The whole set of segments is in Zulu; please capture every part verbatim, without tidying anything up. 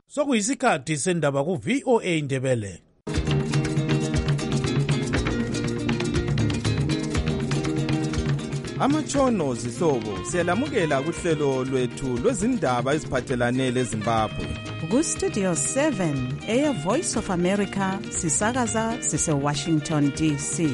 Sokuyisikhathi sendaba ku V O A Ndebele. Amatshono zihlobo siyalamukela kuhlelo lwethu lwezindaba eziphathelane leZimbabwe. Ku Studio seven eya Voice of America sisakaza sise Washington D C.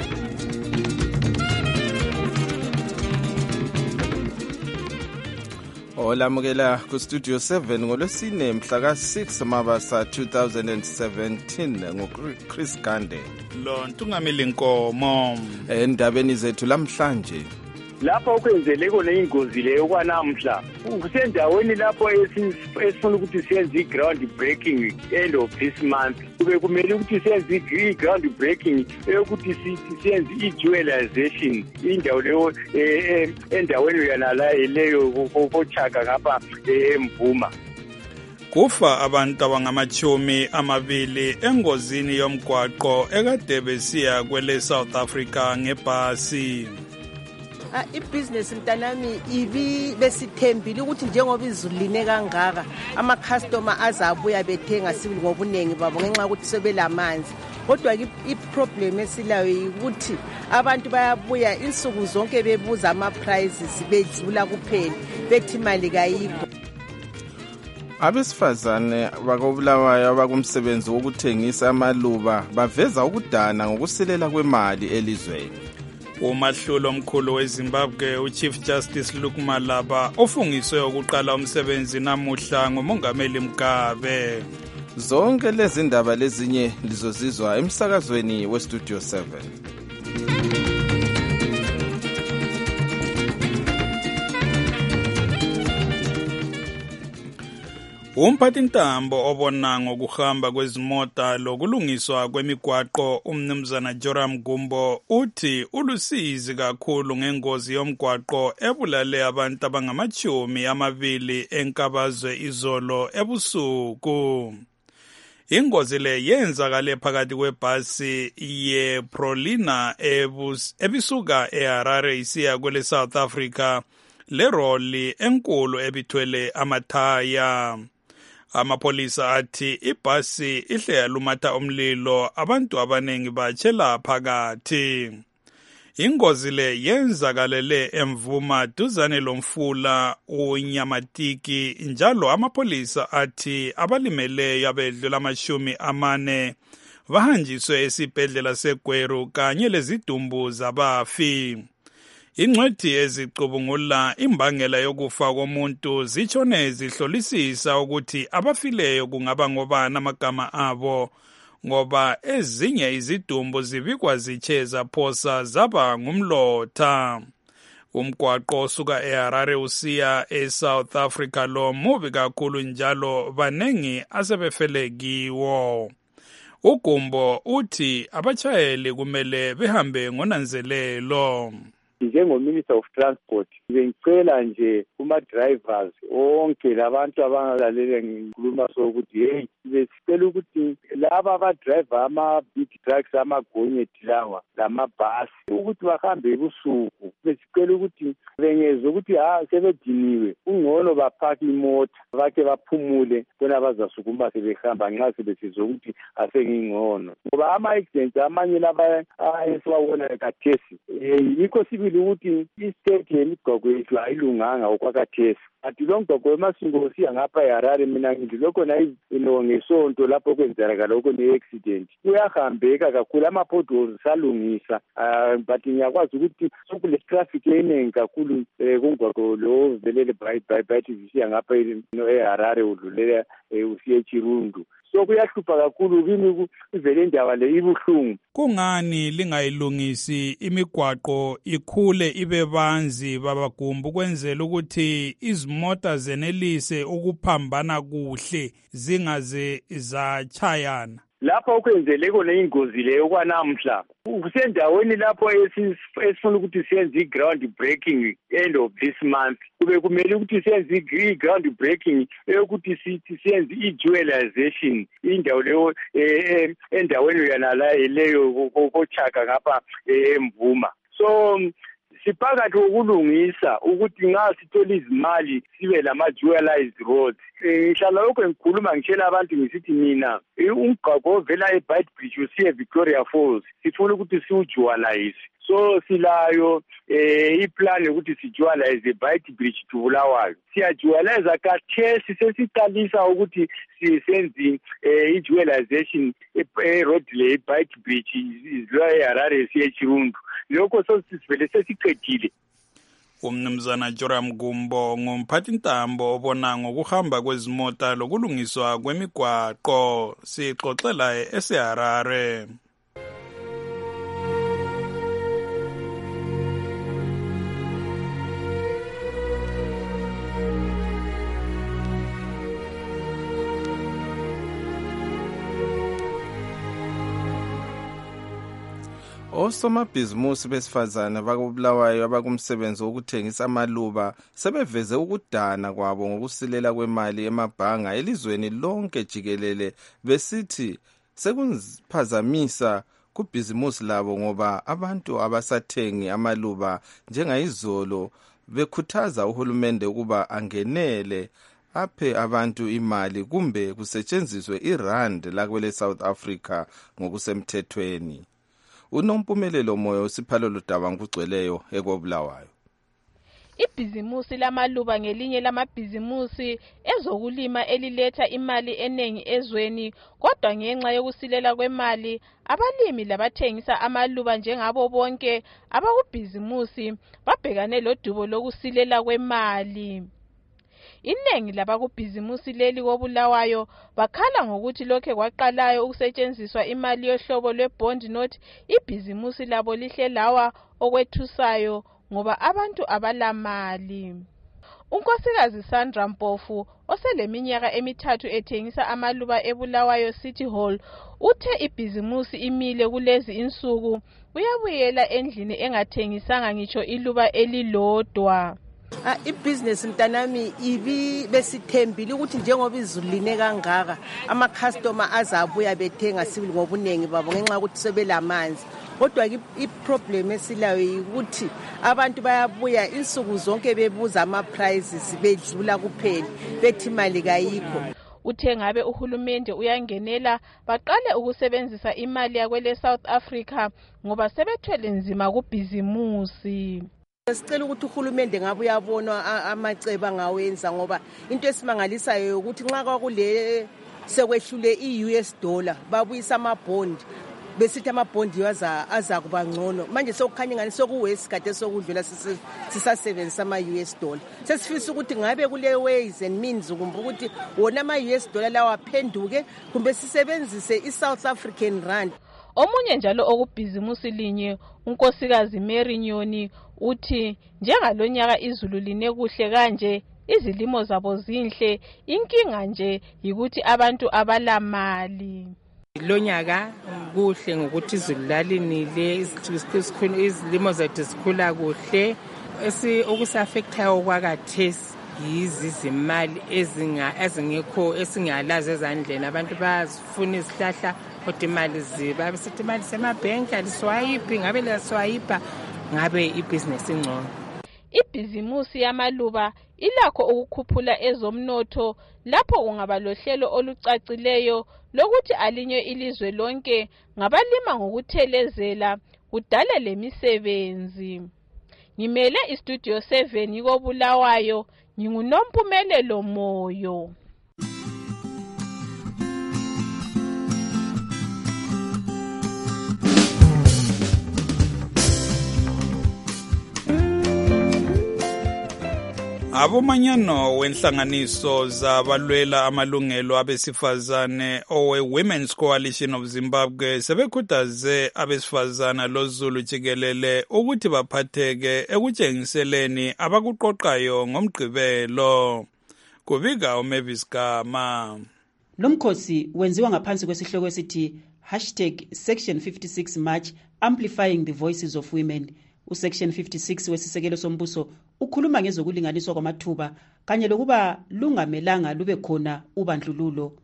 Olamukela ku Studio seven ngolwesine mhla ka six Mabasa two thousand seventeen ngo Chris Gande. Lo Ntungamili Nkomo. Endabeni zethu lamhlanje. Lapho okwenzele kona ingozi leyo kwanamhla kusendaweni lapho esifuna ukuthi siyenze i-ground breaking end of this month kube kumele ukuthi siyenze i-ground breaking eyokuthi siyenze i-dualization indawo leyo endaweni yanala leyo kochaka ngapha eMvuma. Kufa abantu abangamachumi amabili engozini yomgwaqo ekade besiya kwele South Africa ngebhasi. Ibhizinesi mntanami ibi besithembile ukuthi njengoba izulu line kangaka ama customer azabuya bethenga sibili ngobunengi babo ngenxa ukuthi sebelamanzi. Kodwa i problem esilayo ukuthi abantu bayabuya insuku zonke bebuza ama prices bedlula kuphela bethi imali kayikho. Abesifazane bakobulawayo abakumsebenzi wokuthengisa amaluba baveza ukudana ngokusilela kwemali elizweni. Umahlulo omkhulu weZimbabwe uChief Justice Luke Malaba ofungiswe ukuqala umsebenzi namuhla ngomongameli Mugabe. Zonke lezi ndaba lezinye lizozizwa emsakazweni we Studio seven. Umphathintambo obona ngokuhamba kwezimota lokulungiswa kwemigwaqo umnumzana Joram Gumbo uthi ulusizi kakhulu ngengozi yomgwaqo ebulale abantu abangamachumi amabili enkabazwe izolo ebusuku. Ingozi le yenzakale phakathi kwebhasi ye Prolina ebisuka eHarare isiya kwele South Africa leroli enkulu ebithwele amathaya. Amapolisa athi ibhasi ihle yalumatha umlilo abantu abanengi batshela phakathi. Ingozi le yenzakalele eMvuma duzane lomfula uNyamatiki njalo amapolisa athi abalimeleyo abedlula amashumi amane bahanjiswe esibhedlela seGweru kanye lezidumbu zabafi. Ingcwethi ezicubungula imbangela yokufa komuntu zitshone zihlolisisa ukuthi abafileyo kungaba ngobani amagama abo ngoba ezinye izidumbu zibikwa zitshe zaphosa zaba ngumlotha. Umgwaqo osuka eHarare usiya eSouth Africa lo mubi kakhulu njalo banengi asebefele kiwo. Ugumbo uthi abachayeli kumele behambe ngonanzelelo. Njengo-Minister of Transport bengicela nje kuma-drivers onke labantu abangalalele ngikhuluma sokuthi hey besicela ukuthi laba abadriver ama-big trucks amagonyeti lawa lamabhasi ukuthi bahambe ebusuku. Besicela ukuthi bengezwe ukuthi ha sebediniwe kungcono baphake imota bake baphumule bona bazasukuma sebehamba nxa sebesizwe ukuthi asengingcono ngoba ama-accidents amanye laba esiwabona khathesi yikho sibili ukuthi i-state yemigwaqo yethu ayilunganga okwakhathesi. Athi lo mgwaqo wemasingo siya ngapha eHarare mina ngilokho nayino ngesonto lapho kwenzakala lokho ne-accident kuyahambeka kakhulu ama-potholes salungisa but ngiyakwazi ukuthi sokule traffic enengi kakhulu kumgwaqo lo velele bypass siya ngapha eHarare udlulela usiya eChirundu. So kuyahlupha kakhulu kimi ivele indaba le ibuhlungu. Kungani lingayilungisi imigwaqo ikhule ibe banzi babagumbu kwenzela ukuthi izimota zenelise ukuphambana kuhle zingaze zachayana? Lapho okwenzele kona ingozi leyo kwanamhla kusendaweni lapho esifuna ukuthi siyenze i-ground breaking end of this month kube kumele ukuthi siyenze i-ground breaking eyokuthi siyenze i-dualization indawo leyo endaweni yanala leyo kochaka ngapha eMvuma. So siphakathi kokulungisa ukuthi nxa sithola izimali sibe lama-dualized roads. Ngihlala lokho ngikhuluma ngitshela abantu ngisithi mina umgaqo ovela eBeitbridge usiye Victoria Falls sifuna ukuthi siwudualize. So silayo eh iplan ukuthi sidualize eBeitbridge to Bulawayo. Siyadualize kathesi sesiqalisa ukuthi sisenze eh i-dualization e-road le eBeitbridge izwa eHarare siye eChirundu. Lokho sosivele sesiqedile. Umnumzana Joram Gumbo ngumphathintambo obona ngokuhamba kwezimota lokulungiswa kwemigwaqo sixoxela eSeharare. Osomabhizimusi besifazane bakubulawayo abakumsebenzi wokuthengisa amaluba sebeveze ukudana kwabo ngokusilela kwemali emabhanga elizweni lonke jikelele besithi sekunziphazamisa kubhizimusi labo ngoba abantu abasathengi amaluba njengayizolo bekhuthaza uhulumende ukuba angenele aphe abantu imali kumbe kusetshenziswe irand lakwele South Africa ngokusemthethweni. Unompumelelo moyo siphalo lodaba ngugcweleyo ekobulawayo. Ibhizimusi lamaluba ngelinye lamabhizimusi ezokulima eliletha imali eningi ezweni, kodwa ngenxa yokusilela kwemali abalimi labathengisa amaluba njengabo bonke abakubhizimusi babhekane lodubo lokusilela kwemali. Inengi labakubhizimusi leli kobulawayo bakhala ngokuthi lokho kwaqalayo ukusetshenziswa imali yohlobo lwebond note ibhizimusi labo lihle lawa okwethusayo ngoba abantu abalamali. Unkosikazi Sandra Mpofu oseleminyaka emithathu ethengisa amaluba eBulawayo City Hall uthe ibhizimusi imile kulezi insuku uyabuyela endlini engathengisanga ngitsho iluba elilodwa. Ah, ibusiness mntanami ibi besithembile ukuthi njengoba izulu line kangaka ama customer azabuya bethenga sibili ngobunengi babo ngenxa ukuthi sebelamanzi. Kodwa i problem esilayo ukuthi abantu bayabuya insuku zonke bebuza ama prices bedlula kuphela bethi imali kayikho. Uthe ngabe uhulumende uyangenela baqale ukusebenzisa imali yakwele South Africa ngoba sebethwele nzima kubhizimusi. Sicela ukuthi uhulumende ngabe uyabona amacebo angawenza ngoba into esimangalisayo ukuthi nxa kwakule sekwehlule i-U S dollar babuyisa ama bond besithi ama bond yaza aza kuba ngcono manje sokukhanya ngani sokuwesi kade sokudlula sisasebenzisa ama U S dollar sesifisa ukuthi ngabe kule ways and means kumbe ukuthi wona ama U S dollar lawa aphenduke kumbe sisebenzise i-South African rand. Omunye njalo okubhizimusi linye unkosikazi Mary Nyoni uthi njengalonyaka izulu line kuhle kanje izilimo zabo zinhle inkinga nje yikuthi abantu abalamali. Lonyaka kuhle ngokuthi izulu lalinile izilimo zethu zikhula kuhle esi okusaffectayo kwakathesi yizizimali ezinga ezingekho esingalazi ezandleni abantu bazifuna isihlahla kodwa imali ziba besithi imali semabhenki aliswayipi ngabe laswayipa ngabe ibusiness ingcono. Ibhizimusi yamaluba ilakho ukukhuphula ezomnotho lapho kungaba lohlelo olucacileyo lokuthi alinywe ilizwe lonke ngabalima ngokuthelezela kudale lemisebenzi. Ngimele istudio seven ikobulawayo ngingunompumelelo moyo. Abomanyano wenhlanganiso zabalwela amalungelo abesifazane owe Women's Coalition of Zimbabwe sebekhuthaze abesifazana loZulu jikelele ukuthi baphatheke ekutshengiseleni abakuqoqayo ngomgqibelo. Kubika uMavis Gama. Lomkhosi wenziwa ngaphansi kwesihloko esithi hashtag Section fifty-six March Amplifying the Voices of Women. Usection fifty-six wesisekelo sombuso ukhuluma ngezokulinganiswa kwamathuba kanye lokuba lungamelanga lube khona ubandlululo.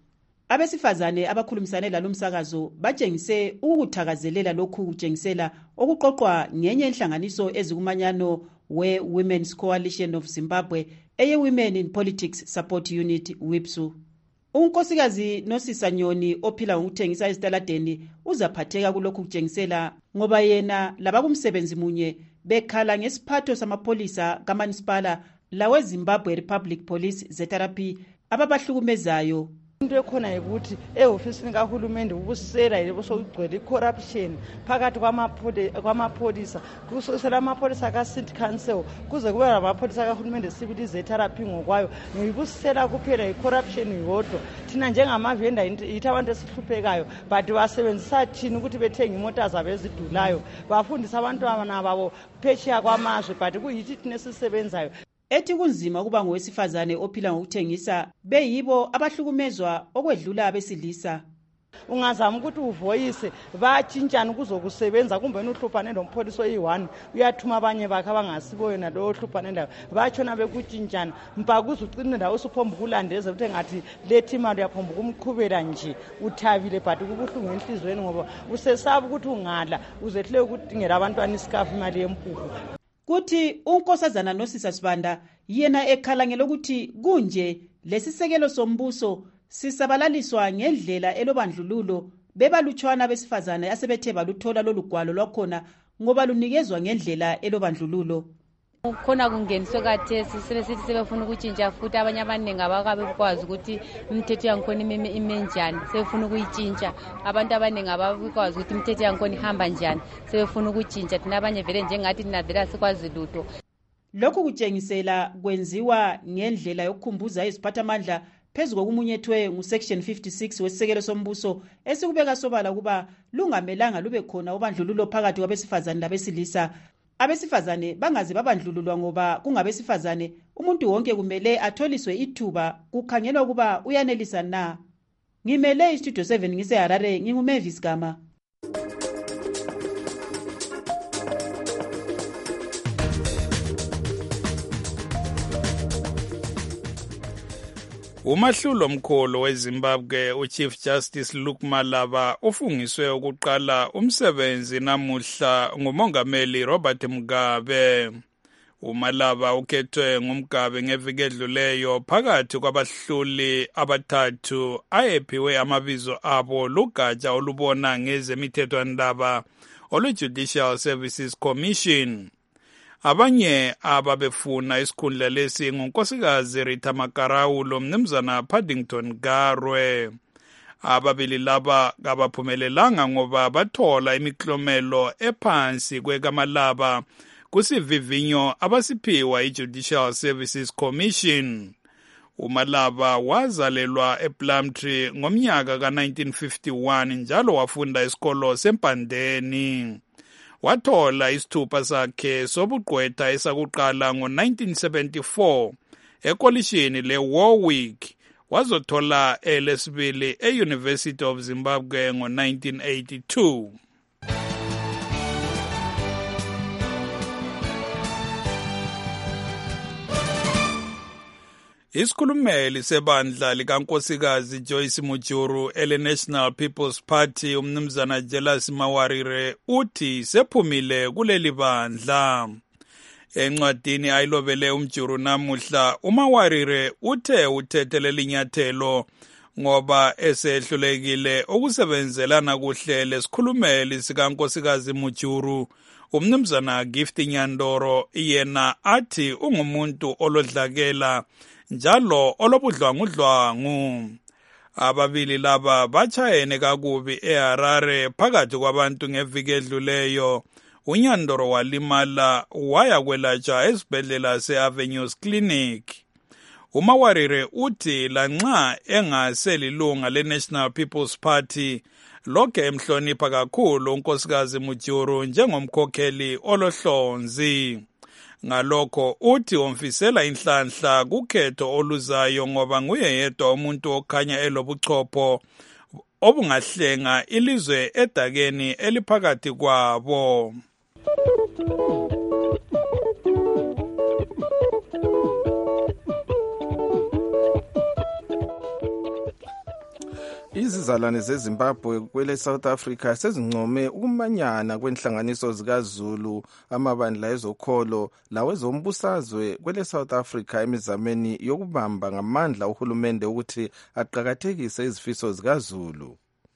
Abesifazane abakhulumisane lalomsakazo batshengise ukukuthakazelela lokhu kutshengisela okuqoqwa ngenye inhlanganiso ezikumanyano we-Women's Coalition of Zimbabwe eye-Women in Politics Support Unit WIPSU. Unkosikazi Nosisa Nyoni ophila ngokuthengisa esitaladeni uzaphatheka kulokhu kutshengisela ngoba yena labakumsebenzi munye bekhala ngesiphatho samapholisa kaManisipala lawe Zimbabwe Republic Police Z R P ababahlukumezayo. Into ekhona ukuthi ehofisini kahulumende ubusisela yebo sokugcwele icorruption phakathi kwamapholisa kusosela amapholisa ka city council kuze kube namapholisa kahulumende civil Z R P ngokwayo ngibusisela kuphela icorruption yodwa. Thina njengamavenda yithi abantu esihluphekayo but basebenzisa thina ukuthi bethenga imota zabo ezidulayo bafundisa abantwana babo phesheya kwamazwe but kuyithi thina esisebenzayo. Ethi kunzima kuba ngowesifazane ophila ngokuthengisa beyibo abahlukumezwa okwedlula abesilisa. Ungazama ukuthi uvoyise batshintshana kuzokusebenza kumbe uhluphane nompholisi oyi-one uyathuma abanye bakhe abangasibo yena lo ohluphane ndayo batshona bekutshintshana mpaka uzucine ndawo usuphomba ukulandeza ukuthi ngathi lethi imali uyaphomba ukumqhubela nje uthabile but kubuhlungu enhlizweni ngoba usesaba ukuthi ungala uzehlele ukudingela abantwana isikafu imali yempuphu. Kuthi unkosazana Nosisa Sibanda yena ekhala ngelokuthi kunje lesisekelo sombuso sisabalaliswa ngendlela elobandlululo bebalutshwana besifazana asebethe baluthola lolugwalo lwakhona ngoba lunikezwa ngendlela elobandlululo. Khona kungeniswe kathesi sebesithi sebefuna ukutshintsha futhi abanye abaningi abakabe bekwazi ukuthi imithetho yankhona imeme imenjani sebefuna ukuyitshintsha abantu abaningi abakwazi ukuthi imithetho yankhona ihamba njani sebefuna ukutshintsha thina abanye vele njengathi thina vele asikwazi lutho. Lokhu kutshengisela kwenziwa ngendlela yokukhumbuza iziphathamandla phezu kokumunyethwe ngusection fifty-six wesisekelo sombuso esikubeka sobala kuba lungamelanga lube khona ubandlululo phakathi kwabesifazane labesilisa. Abesifazane bangaze babandlululwa ngoba kungabesifazane umuntu wonke kumele atholiswe ithuba kukhangelwa kuba uyanelisa na. Ngimele istudio seven ngise Harare nginguMavis Gama. Umahlulo omkhulu weZimbabwe uChief Justice Luke Malaba ufungiswe ukuqala umsebenzi namuhla ngumongameli Robert Mugabe. uMalaba ukhethwe ngumgabe ngeviki edluleyo phakathi kwabahluli abathathu ayephiwe amabizo abo lugatsha olubona ngezemithethwandaba olu-Judicial Services Commission. Abanye ababefuna isikhundla lesi ngunkosikazi Rita Makaraulo mnumzana Paddington Garwe. Ababili laba kabaphumelelanga ngoba bathola imiklomelo ephansi kwekamalaba kusivivinyo abasiphiwa i-Judicial Services Commission. uMalaba wazalelwa ePlumtree ngomnyaka ka nineteen fifty-one njalo wafunda isikolo seMpandeni. Wathola isithupha sakhe sobugqwetha esakuqala ngo nineteen seventy-four ekolishini le-Warwick. Wazothola elesibili e-University of Zimbabwe ngo nineteen eighty-two. Isikhulumeli sebandla likankosikazi Joyce Mujuru ele-National People's Party umnumzana Jelas Mawarire uthi sephumile kuleli bandla. Encwadini ayilobele umjuru namuhla uMawarire uthe uthethelele inyathelo ngoba esehlulekile ukusebenzelana kuhle lesikhulumeli sikankosikazi Mujuru. Umnumzana Gift Nyandoro yena athi ungumuntu olodlakela njalo olobudlwangudlwangu. Ababili laba bachayene kakubi eHarare phakathi kwabantu ngeviki edluleyo. uNyandoro walimala waya kwelatshwa esibhedlela se-Avenues Clinic. uMawarire uthi lanxa engaselilunga le-National People's Party lokhe emhlonipha kakhulu unkosikazi Mujuru njengomkhokheli olohlonzi. Ngalokho uthi umfisela inhlanhla kukhetho oluzayo ngoba nguye yedwa umuntu okhanya elobuchopho obungahlenga ilizwe edakeni eliphakathi kwabo. Izizalwane zeZimbabwe kwele South Africa sezincome ukumanyana kwenhlanganiso zikaZulu, amabandla ezokholo lawezombusazwe kwele South Africa emizameni yokubamba ngamandla uhulumende ukuthi aqhakathekise izifiso zikaZulu.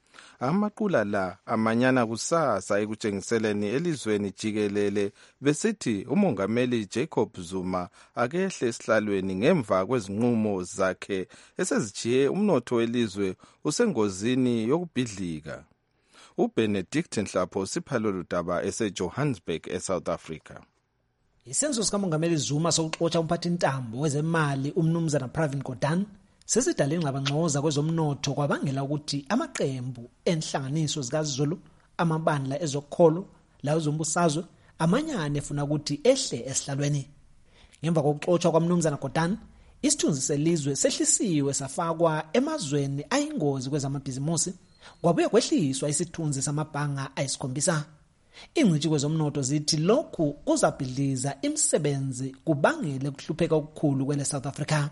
Amaqula la amanyana kusasa ekutshengiseleni elizweni jikelele besithi umongameli Jacob Zuma akehle esihlalweni ngemva kwezinqumo zakhe esezijiye umnotho welizwe usengozini yokubhidlika. uBenedict Nhlapho siphalolo daba eseJohannesburg eSouth Africa. Isenzo sikamongameli Zuma sokuxotsha umphathintambo wezemali umnumzana Pravin Gordhan sesidale ingxabangxoza kwezomnotho kwabangela ukuthi amaqembu enhlanganiso zikaZulu, amabandla ezokholo lawo zombusazwe amanyane efuna ukuthi ehle esihlalweni. Ngemva kokuxotsha kwamnumzana Gordhan, isithunzi selizwe sehlisiwe safakwa emazweni ayingozi kwezamabhizimusi, kwabuye kwehliswa isithunzi samabhanga ayisikhombisa. Ingcitshi kwezomnotho zithi lokhu kuzabhidliza imisebenzi kubangele ukuhlupheka okukhulu kwele South Africa.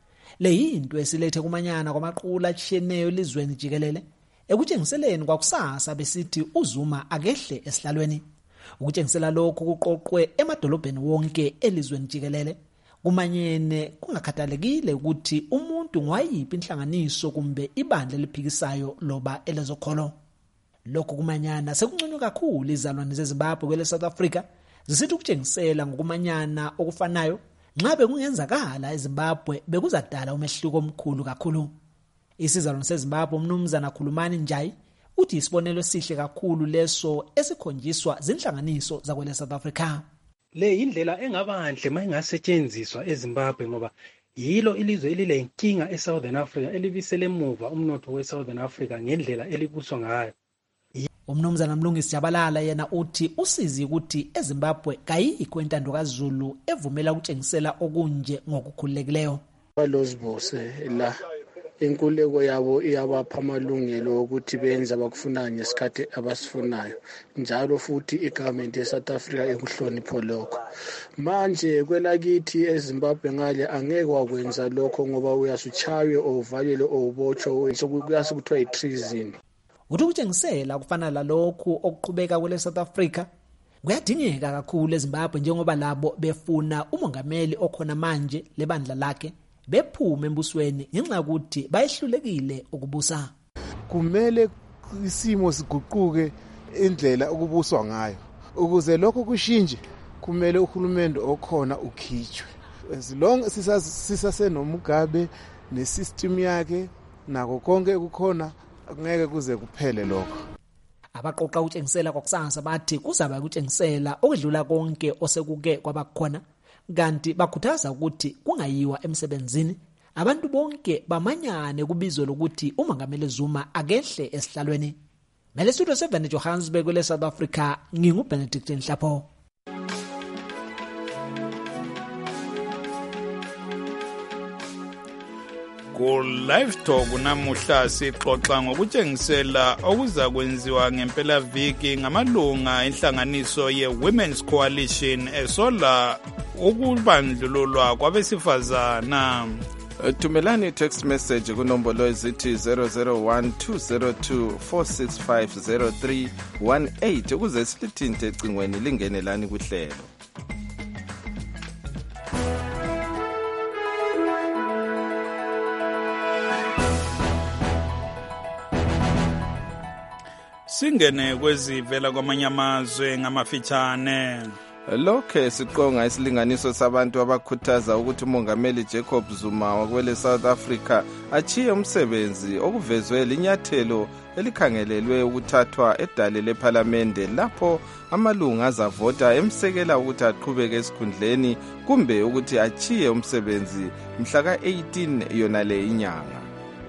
Le yinto esilethe kumanyana kwamaqula atshiyeneyo elizweni jikelele ekutshengiseleni kwakusasa besithi uZuma akehle esihlalweni. Ukutshengisela lokhu kuqoqwe emadolobheni wonke elizweni jikelele, kumanyene kungakhathalekile ukuthi umuntu ngwayiphi inhlanganiso kumbe ibandla eliphikisayo loba elezokholo. Lokhu kumanyana sekunconywa kakhulu izalwane zeZimbabwe kwele South Africa zisithi ukutshengisela ngokumanyana okufanayo nxa bekungenzakala eZimbabwe bekuzadala umehluko omkhulu kakhulu. Isizalwane seZimbabwe umnumzana Khulumani Njayi uthi isibonelo esihle kakhulu leso esikhonjiswa zinhlanganiso zakwele South Africa. Le indlela engabanhle mayingasetshenziswa eZimbabwe ngoba yilo ilizwe elile inkinga eSouthern Africa elibisele emuva umnotho weSouthern Africa ngendlela elibuswa ngayo. Umnumzana Mlungisi Jabalala yena uthi usizi ukuthi eZimbabwe kayikho intando kaZulu evumela ukutshengisela okunje ngokukhululekileyo. Balozibose la inkululeko yabo iyabapha amalungelo ukuthi benze abakufunayo ngesikhathi abasifunayo, njalo futhi igovernment yeSouth Africa ekuhlonipho lokho. Manje kwelakithi eZimbabwe ngale angeke wakwenza lokho ngoba uyasuchawe ovalele obotshwe sokuyasukuthiwa itreason. Uthi ukutshengisela kufana lalokhu okuqhubeka kwele South Africa kuyadingeka kakhulu eZimbabwe njengoba labo befuna umongameli okhona manje lebandla lakhe bephume embusweni ngenxa ukuthi bayehlulekile ukubusa. Kumele isimo siguquke indlela ukubuswa ngayo. Ukuze lokho kushintshe kumele uhulumende okhona ukhitshwe. As long sisasenomugabe nesystem yakhe nako konke ukukhona ngeke kuze kuphele lokho. Abaqoqa utshengisela kwakusasa bathi kuzaba ukutshengisela okudlula konke osekuke kwabakhona, kanti bakhuthaza ukuthi kungayiwa emsebenzini abantu bonke bamanyane kubizo lokuthi umongameli Zuma akehle esihlalweni. Mele Studio seven Johannesburg kwele South Africa, nginguBenedict Nhlapho. Ku live talk namuhla sixoxa ngokutshengisela okuza kwenziwa ngempela viki ngamalunga enhlanganiso ye-Women's Coalition esola ukubandlululwa kwabesifazana. Thumelani text message kunombolo ezithi zero zero one two zero two four six five zero three one eight ukuze silithinte ecingweni lingenelani kuhlelo. Singene kwezivela kwamanye amazwe ngamafitshane. Lokhe siqonga isilinganiso sabantu abakhuthaza ukuthi umongameli Jacob Zuma wakwele South Africa achiye umsebenzi okuvezwe linyathelo elikhangelelwe ukuthathwa edale leParliament lapho amalunga azavota emsekela ukuthi aqhubeke esikhundleni kumbe ukuthi achiye umsebenzi mhla ka eighteen yona le inyanga.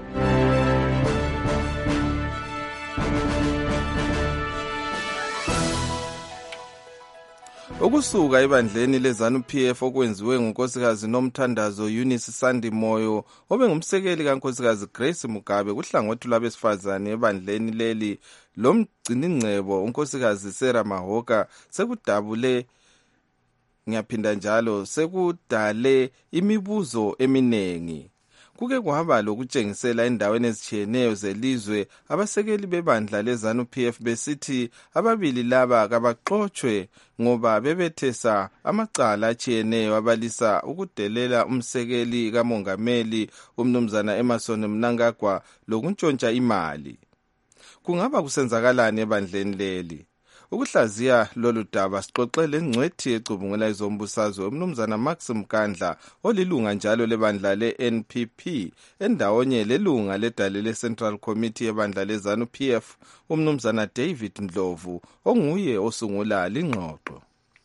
Ukusuka ebandleni leZANU-P F okwenziwe ngunkosikazi Nomthandazo Eunice Sandi Moyo obengumsekeli kankosikazi Grace Mugabe kuhlangothi lwabesifazane ebandleni leli lomgciningcebo unkosikazi Sarah Mahoka sekudabule ngiyaphinda njalo sekudale imibuzo eminengi. kuke kwaba lokutshengisela endaweni ezitshiyeneyo zelizwe abasekeli bebandla lezanu P F besithi ababili laba kabaxotshwe ngoba bebethesa amacala atshiyeneyo abalisa ukudelela umsekeli kamongameli umnumzana Emmerson Mnangagwa lokuntshontsha imali. Kungaba kusenzakalani ebandleni leli? Ukuhlaziya lolu daba sixoxele ngcwethi ecubungula izombusazwe umnumzana Max Mkandla olilunga njalo lebandla le-N P P endawonye lelunga ledale le-Central Committee yebandla lezanu P F umnumzana David Ndlovu onguye osungula lingxoxo.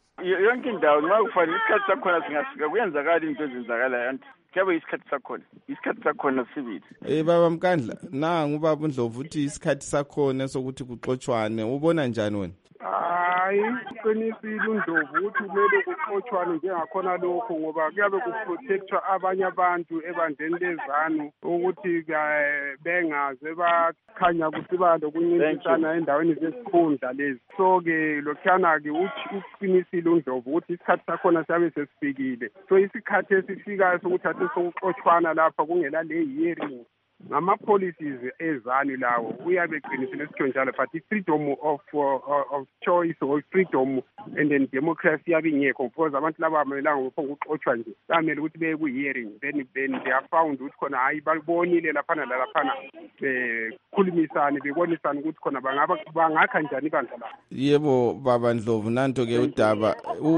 Yonke indawo nxa kufanele isikhathi sakhona singafika kuyenzakala into ezenzakalayo anti kuyabe isikhathi sakhona isikhathi sakhona sibili. Eh baba Mkandla nangu ubaba Ndlovu uthi isikhathi sakhona sokuthi kuxoxwane ubona njani wena? Hayi qinisile uNdlovu ukuthi kumele kuxoxwane njengakhona lokho ngoba kuyabe kuprotectwa abanye abantu ebandleni lezanu ukuthi bengaze bakhanya ukuthi balokuncintisana endaweni zesikhundla lezi. So ke lokhana ke uqinisile uNdlovu ukuthi isikhathi sakhona siyabe sesifikile. So isikhathi esifikayo sokuthi athi sokuxoxwana lapha kungela le hearing ngama policies ezani lawo uyabe eqinisile sitho njalo but freedom of uh, of choice or freedom and then democracy yabe ingekho because abantu laba amelanga ngophonga uxoxwa nje bamele ukuthi beye ku hearing then then they are found ukuthi khona hayi babonile lapha nalaphana eh khulumisana bebonisana ukuthi khona bangaba bangakha njani ibandla lapha. Yebo baba Ndlovu nanto ke udaba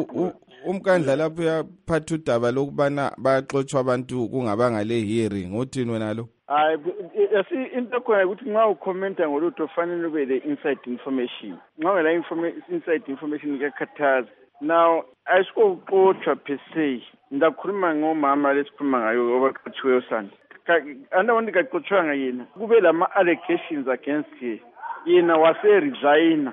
umkandla lapho yaphatha udaba lokubana baxoxwa abantu kungabanga le hearing uthini wena lo? Hayi yasi into khona ukuthi nxa ucommente ngolutho fanele ube le inside information. Nxa ungela inside information kuyakhathaza. Now ayisiko uxoxwa per se. Ndakhuluma ngomama lesikhuluma ngayo obaqotshiweyo sanda. Andawonke kaxoxwanga yena. Kube lama allegations against her. Yena wase resign.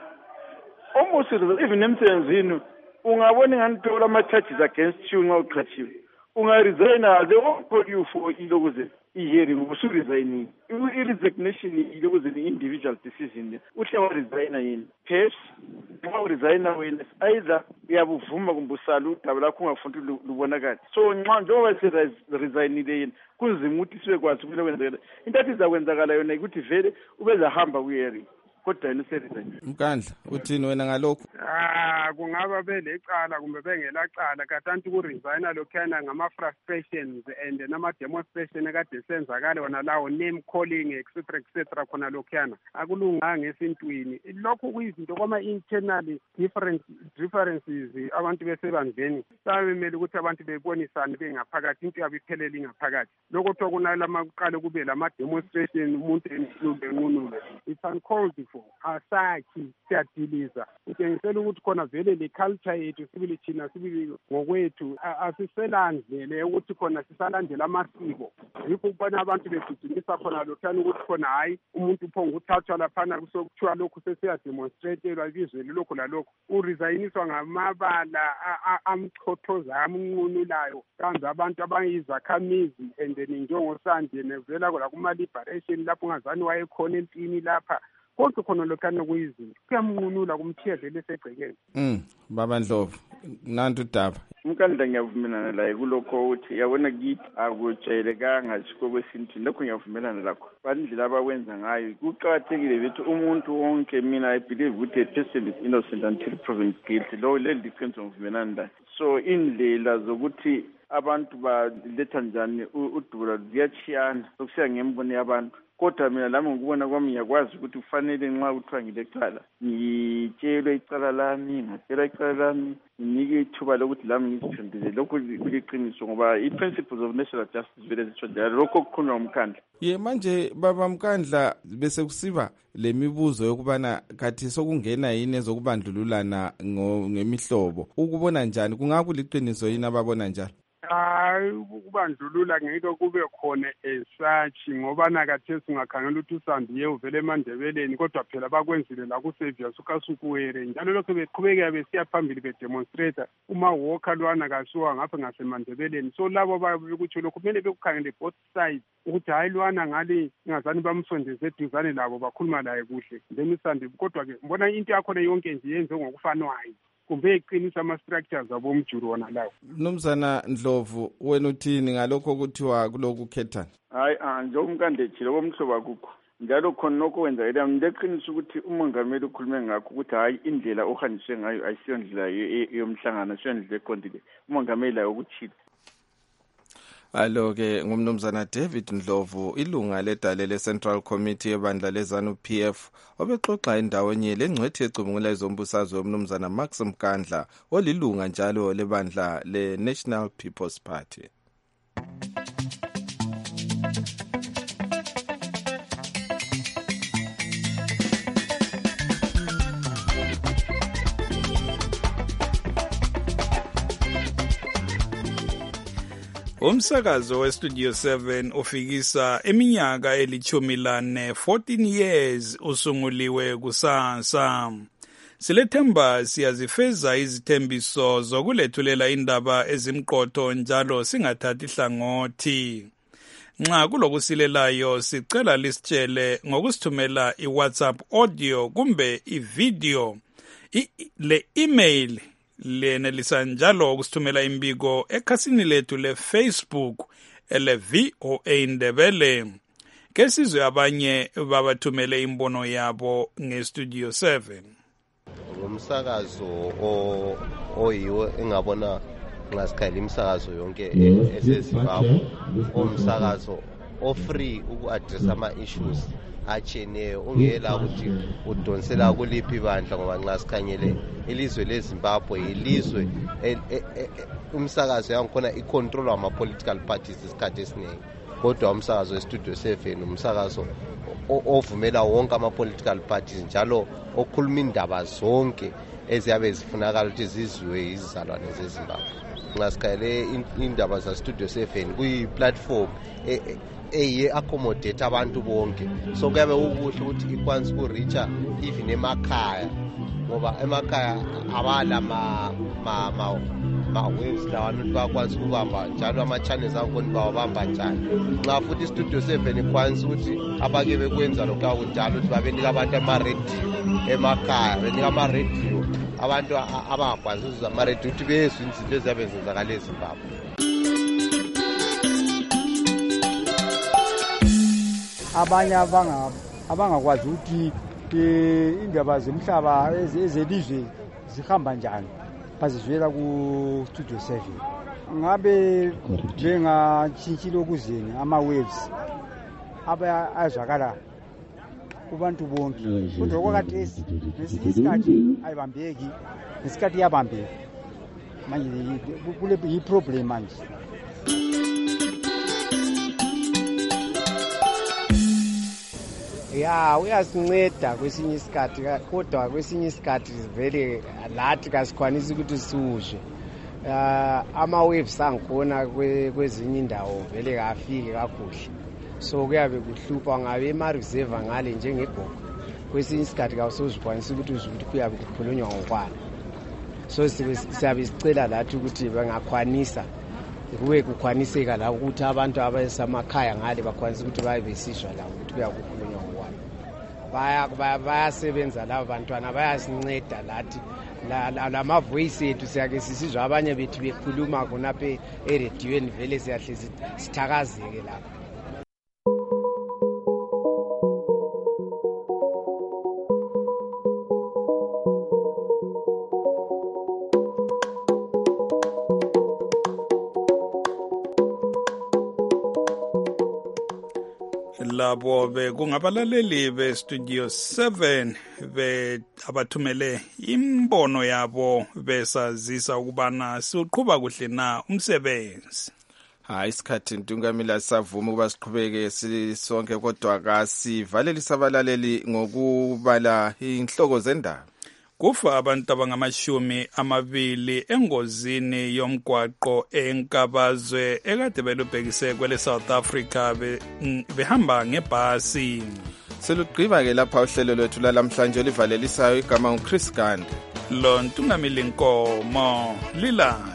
Almost even emsebenzini ungabona ngani thola ama charges against you nxa uqhatshiwe. Ungaresigna they won't call you for ilokuze i-hearing usuresigning. I-resignation ilokuze i-individual decision. Uhle waresigna yini. Perhaps nxa uresigna wena either uyabuvuma kumbe usala udaba lakho ungafuni lubonakala. So nxa njengoba se-resignile yena kunzima ukuthi sibe kwazi ukuthi kwenzakala. Into ethi izakwenzakala yona ukuthi vele ubezahamba ku-hearing. Kodwa yena useresign. Mkandla uthini wena ngalokho? Ah kungaba belecala kumbe bengelacala katanti kuresigna lokhana ngama frustrations and nama demonstration ekade senzakala wona lawo name calling etc etc khona lokhana akulunganga esintwini. Lokho kuyizinto kwama internal different differences abantu besebandleni sabemele ukuthi abantu bebonisane bengaphakathi into yabe iphelele ingaphakathi. Lokho thokuna lamaqala kube lama demonstration umuntu enqunule it's uncalled for. Asakhi siyadiliza utshengisela ukuthi khona vele le culture yethu sibili thina sibili ngokwethu asiselandlele ukuthi khona sisalandela amasiko. Yikho ukubona abantu begijimisa khona lothana ukuthi khona hayi umuntu uphonga uthathwa laphana kusokuthiwa lokhu sesiya demonstratewa ibizweni lokho lalokho uresigniswa ngamabala amchothoza amnqunulayo kanti abantu abayizakhamizi and then njengosanje nevela la kuma liberation lapho ungazani wayekhona empini lapha konke khona lokhana kuyizinto kuyamnqunula kumthiya vele segcekeni. Mm baba Ndlovu nantu udaba. Umkandla ngiyavumelana laye kulokho uthi yabona kithi akujayelekanga siko kwesintu lokho ngiyavumelana lakho. Bandlela abawenza ngayo kuqhakathekile bethi umuntu wonke mina I believe ukuthi a person is innocent until proven guilty. Lo le difference ngivumelana laye. So indlela zokuthi abantu baletha njani udura ziyachiyana sokusiya ngemboni yabantu. Kodwa mina lami ngikubona kwami ngiyakwazi ukuthi kufanele nxa kuthiwa ngilecala ngitshelwe icala lami ngatshela icala lami nginike ithuba lokuthi lami ngiziphendule. Lokho kuliqiniso ngoba i-principles of national justice vele zitsho njalo lokho kukhulunywa umkhandla. Ye manje baba Mkandla bese kusiba le mibuzo yokubana kathi sokungena yini ezokubandlululana ngemihlobo ukubona njani kungakuliqiniso yini ababona njalo? Hayi ukubandlulula ngeke kube khona esachi ngoba nakathi singakhangela ukuthi uSambiye uvele eMandebeleni kodwa phela bakwenzile la ku Xavier sukasukuwere njalo lokho beqhubeka besiya phambili be demonstrate uma walker lwana kasuka ngapha ngaseMandebeleni. So labo bakuthi lokho kumele bekukhangele both sides ukuthi hayi lwana ngale ingazani bamsondeze eduzane labo bakhuluma laye kuhle then uSambiye kodwa ke mbona into yakho le yonke nje yenze ngokufanwayo kumbe eqinisa ama-structures abomjuri wona lawo. Mnumzana Ndlovu, wena uthini ngalokho kuthiwa kuloku khethana? Hayi, ah njengomkandejile bomhlobo akukho. Njalo khona nokwenzakala ngileqiniso ukuthi umongameli ukhulume ngakho ukuthi hayi indlela ohanjiswe ngayo ayisiyo ndlela yomhlangano, asiyo ndlela eqondile. Umongameli layo ukuthile. Alo-ke ngumnumzana David Ndlovu, ilunga ledale le-Central Committee yebandla le-ZANU-P F, obexoxa indawonye lengcwethi ecubungula izombusazwe umnumzana Max Mkandla, olilunga njalo lebandla le-National People's Party. Umsakazo weStudio seven ufikisa eminyaka elithumi lane, fourteen years usunguliwe kusasa. Silethemba siyazifeza izithembiso zokulethulela indaba ezimqotho njalo singathathi hlangothi. Nxa kulokusilelayo sicela lisitshele ngokusithumela iWhatsApp audio kumbe ivideo, I, le email lenelisa njalo ukusithumela imbiko ekhasini lethu le-Facebook ele V O A Ndebele. Ke sizwe abanye babathumele imbono yabo ngeStudio seven. Umsakazo oyiwo engabona ngasikhathi imsakazo yonke eseZimbabwe, umsakazo ofree uku-address ama-issues acheneyo, ungela ukuthi udonsela kuliphi bandla, ngoba nxa sikhangele ilizwe leZimbabwe ilizwe umsakazo yangikhona icontrol ama-political parties isikhathi esiningi, kodwa umsakazo weStudio seven umsakazo ovumela wonke ama-political parties njalo okhuluma indaba zonke eziyabe zifunakala ukuthi zizwe izizalwane zeZimbabwe. Nxa sikhangele indaba zaStudio seven kuyi-platform eye accommodate abantu bonke, so kuyabe ukuhle ukuthi ikwanise ukureacha even emakhaya, ngoba emakhaya abala ma ma ma ma waves lawa ukuthi bakwanise ukubamba njalo ama-channels akhona bawabamba njani. Nxa futhi iStudio seven ikwanise ukuthi abake bekwenza lokhu akunjalo ukuthi babenika abantu ama-radio emakhaya, benika ama-radio abantu abangakwanisi ukuza ama-radio ukuthi bezwe izinto eziyabe zenzakala eZimbabwe. Abanye abangakwazi ukuthi indaba zomhlaba ezelizwe zihamba njani bazizwela ku-Studio seven. Ngabe bengatshintshile okuzeni ama-waves aba azwakala kubantu bonke, kodwa kwakhathesi ngesinye isikhathi ayibambeki, ngesikhathi iyabambeka. Manje kule yi-problem manje. Ya uyasinceda kwesinye isikhathi, kodwa kwesinye isikhathi vele lathi kasikwanisi ukuthi siwuzwe. Ama-waves angikhona kwezinye indawo vele kafiki kakuhle, so kuyabe kuhlupha ngabe ema-reserve ngale njengeGogo. Kwesinye isikhathi kawusozikwanisi ukuthi uzwe ukuthi kuyabe kukhulunywa ngokwana, so siyabe sicela lathi ukuthi bangakhwanisa kube kukhwaniseka la ukuthi abantu abasemakhaya ngale bakwanisa ukuthi baye besizwa la ukuthi kuyabe kukhulunywa ngokwana. Baya bayasebenza labo bantwana, bayasinceda lathi lama-voice ethu siyake sisizwa abanye bethu bekhuluma khonapha erediyweni, vele siyahle sithakazeke lapho. Labo be kungabalaleli beStudio seven be abathumele imbono yabo besazisa ukubana siqhubeka kuhle na umsebenzi. Hayi isikhathi Ntungamila savuma ukuba siqhubeke sisonke, kodwa kasivalelisa abalaleli ngokubala inhloko zendaba. Kufa abantu abangamashumi amabili engozini yomgwaqo enkabazwe ekade belubhekise kwele South Africa behamba ngebhasi. Selugqiba ke lapha uhlelo lwethu lalamhlanje olivalelisayo, igama uChris Gandhi, lo Ntungamili Nkomo, lilale.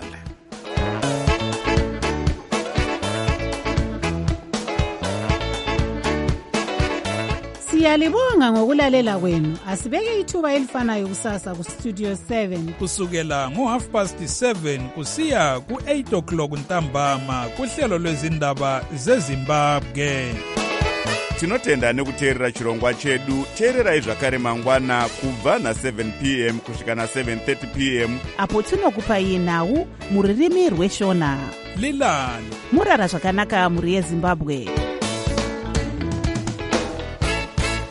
Siyalibonga ngokulalela kwenu. Asibeke ithuba elifanayo kusasa ku Studio seven. Kusukela ngo half past seven kusiya ku eight o'clock ntambama kuhlelo lwezindaba zeZimbabwe. Tinotenda nekuteerera chirongwa chedu. Teererai zvakare mangwana kubva na seven p m kusvika na seven thirty p m apo tinokupai nhau muririmi rweshona. Lilani murara zvakanaka muri yeZimbabwe.